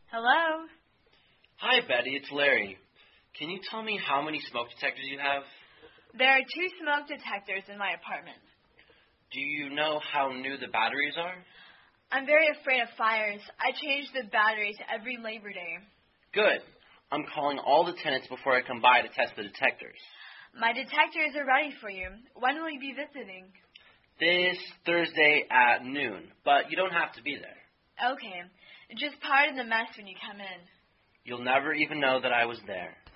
Hello? Hi, Betty. It's Larry. Can you tell me how many smoke detectors you have? There are 2 smoke detectors in my apartment. Do you know how new the batteries are? I'm very afraid of fires. I change the batteries every Labor Day. Good. I'm calling all the tenants before I come by to test the detectors. My detectors are ready for you. When will you be visiting? This Thursday at noon, but you don't have to be there. Okay. Just pardon the mess when you come in. You'll never even know that I was there.